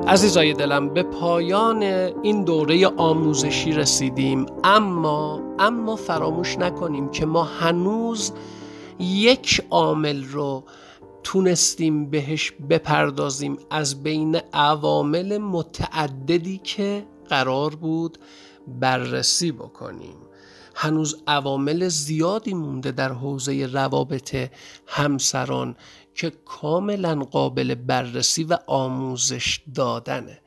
عزیزای دلم، به پایان این دوره آموزشی رسیدیم، اما فراموش نکنیم که ما هنوز یک عامل رو تونستیم بهش بپردازیم از بین عوامل متعددی که قرار بود بررسی بکنیم. هنوز عوامل زیادی مونده در حوزه روابط همسران که کاملا قابل بررسی و آموزش دادنه.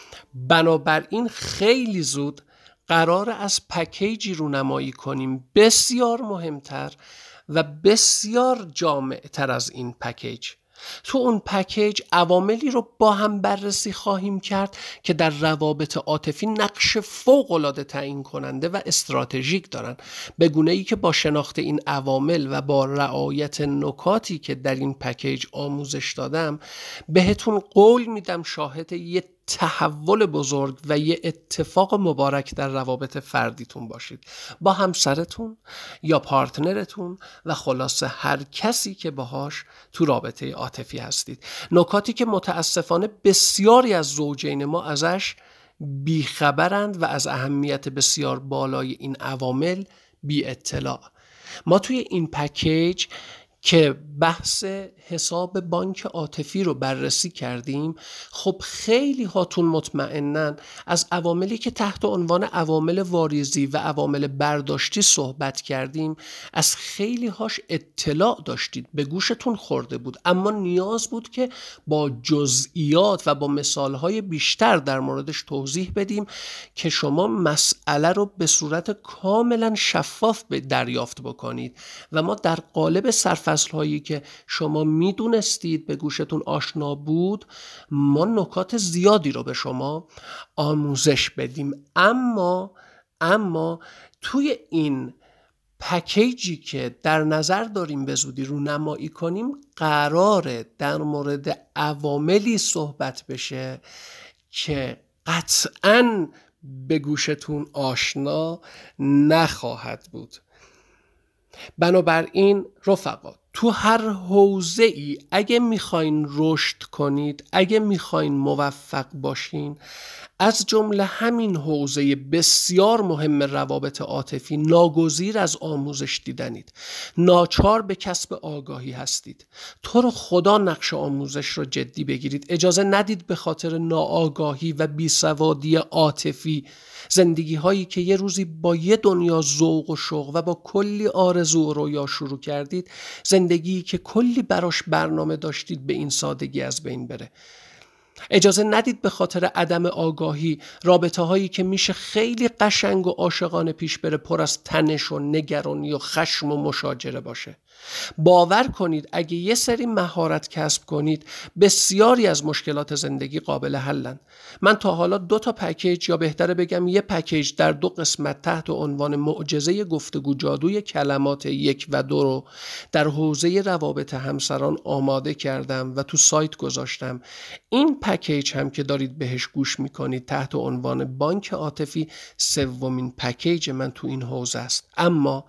بنابراین خیلی زود قرار از پکیجی رونمایی کنیم بسیار مهمتر و بسیار جامع‌تر از این پکیج. تو اون پکیج عواملی رو با هم بررسی خواهیم کرد که در روابط عاطفی نقش فوق‌العاده تعیین کننده و استراتژیک دارن، به گونه‌ای که با شناخت این عوامل و با رعایت نکاتی که در این پکیج آموزش دادم بهتون قول میدم شاهد یه تحول بزرگ و یه اتفاق مبارک در روابط فردیتون باشید، با همسرتون یا پارتنرتون و خلاصه هر کسی که باهاش تو رابطه عاطفی هستید. نکاتی که متاسفانه بسیاری از زوجین ما ازش بیخبرند و از اهمیت بسیار بالای این عوامل بی اطلاع. ما توی این پکیج که بحث حساب بانک عاطفی رو بررسی کردیم، خب خیلی هاتون مطمئنن از عواملی که تحت عنوان عوامل واریزی و عوامل برداشتی صحبت کردیم از خیلی هاش اطلاع داشتید، به گوشتون خورده بود، اما نیاز بود که با جزئیات و با مثالهای بیشتر در موردش توضیح بدیم که شما مسئله رو به صورت کاملا شفاف دریافت بکنید و ما در قالب سرفصل‌هایی که شما میدونستید به گوشتون آشنا بود ما نکات زیادی رو به شما آموزش بدیم. اما توی این پکیجی که در نظر داریم به زودی رونمایی کنیم قراره در مورد عواملی صحبت بشه که قطعاً به گوشتون آشنا نخواهد بود. بنابراین رفقا، تو هر حوزه‌ای اگه میخواین رشد کنید، اگه میخواین موفق باشین، از جمله همین حوزه بسیار مهم روابط عاطفی ناگزیر از آموزش دیدنید، ناچار به کسب آگاهی هستید. تو رو خدا نقش آموزش رو جدی بگیرید، اجازه ندید به خاطر ناآگاهی و بیسوادی عاطفی زندگی هایی که یه روزی با یه دنیا ذوق و شوق و با کلی آرزو و رویا شروع کردید، زندگی که کلی براش برنامه داشتید به این سادگی از بین بره. اجازه ندید به خاطر عدم آگاهی رابطه هایی که میشه خیلی قشنگ و عاشقانه پیش بره پر از تنش و نگرانی و خشم و مشاجره باشه. باور کنید اگه یه سری مهارت کسب کنید بسیاری از مشکلات زندگی قابل حلن. من تا حالا 2 پکیج یا بهتره بگم یه پکیج در 2 قسمت تحت عنوان معجزه گفتگو جادوی کلمات 1 و 2 رو در حوزه روابط همسران آماده کردم و تو سایت گذاشتم. این پکیج هم که دارید بهش گوش میکنید تحت عنوان بانک عاطفی 3مین پکیج من تو این حوزه است. اما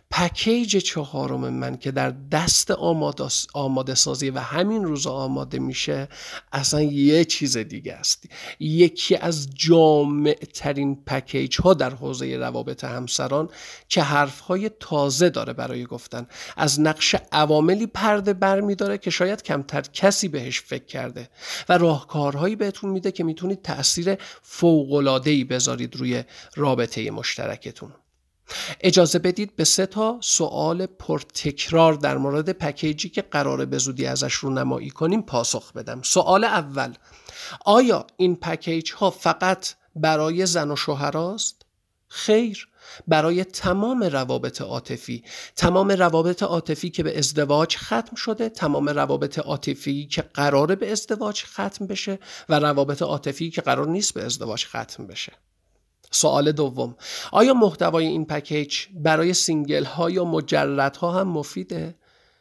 پکیج 4 من که در دست آماده سازی و همین روز آماده میشه اصلا یه چیز دیگه است. یکی از جامع ترین پکیج ها در حوزه روابط همسران که حرف های تازه داره برای گفتن، از نقش عواملی پرده بر می داره که شاید کمتر کسی بهش فکر کرده و راهکارهایی بهتون میده که میتونید تأثیر فوق‌العاده‌ای بذارید روی رابطه مشترکتون. اجازه بدید به 3 سوال پرتکرار در مورد پکیجی که قراره به زودی ازش رونمایی کنیم پاسخ بدم. سوال اول: آیا این پکیج ها فقط برای زن و شوهراست؟ خیر، برای تمام روابط عاطفی که به ازدواج ختم شده، تمام روابط عاطفی که قراره به ازدواج ختم بشه و روابط عاطفی که قرار نیست به ازدواج ختم بشه. سوال دوم: آیا محتوای این پکیج برای سینگل ها یا مجرد ها هم مفیده؟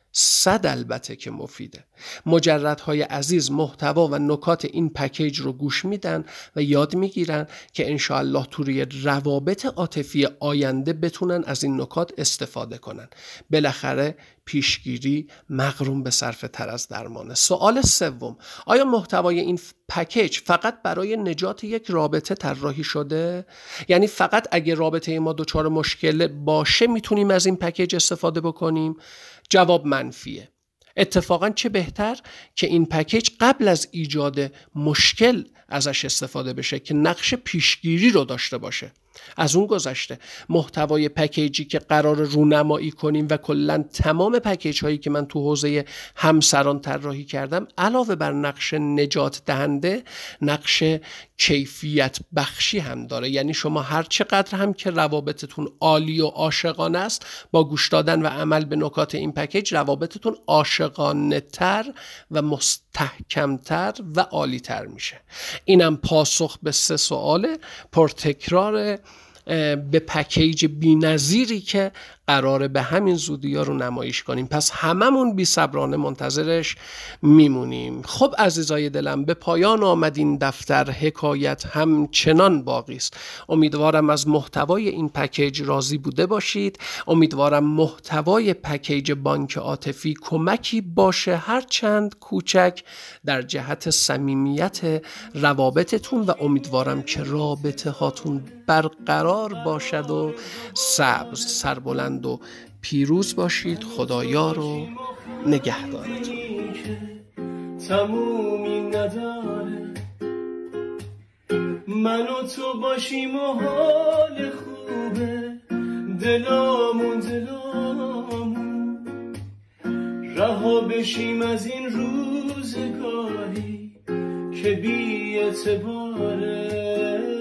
100 البته که مفیده. مجردهای عزیز محتوا و نکات این پکیج رو گوش میدن و یاد میگیرن که انشاءالله توی روابط عاطفی آینده بتونن از این نکات استفاده کنن. بالاخره پیشگیری مغروم به صرفه تر از درمانه. سوال سوم، آیا محتوای این پکیج فقط برای نجات یک رابطه طراحی شده؟ یعنی فقط اگه رابطه ما دچار مشکل باشه میتونیم از این پکیج استفاده بکنیم؟ جواب منفیه. اتفاقا چه بهتر که این پکیج قبل از ایجاد مشکل ازش استفاده بشه که نقش پیشگیری رو داشته باشه. از اون گذشته محتوای پکیجی که قرار رونمایی کنیم و کلا تمام پکیج هایی که من تو حوزه همسران طراحی کردم علاوه بر نقش نجات دهنده نقش کیفیت بخشی هم داره. یعنی شما هر چقدر هم که روابطتون عالی و عاشقانه است، با گوش دادن و عمل به نکات این پکیج روابطتون عاشقانه تر و مستحکمتر و عالی تر میشه. اینم پاسخ به 3 سوال پرتکرار به پکیج بی‌نظیری که قراره به همین زودی‌ها رو نمایش کنیم. پس هممون بی‌صبرانه منتظرش میمونیم. خب عزیزای دلم، به پایان آمد این دفتر، حکایت همچنان باقی است. امیدوارم از محتوای این پکیج راضی بوده باشید. امیدوارم محتوای پکیج بانک عاطفی کمکی باشه، هرچند کوچک، در جهت صمیمیت روابطتون و امیدوارم که رابطه هاتون برقرار باشد و سبز، سربلند و پیروز باشید. خدایا رو نگهدارتون. تمومی نداره من و تو باشیم و حال خوبه، دلامون رها بشیم از این روزگاری که بی اعتباره.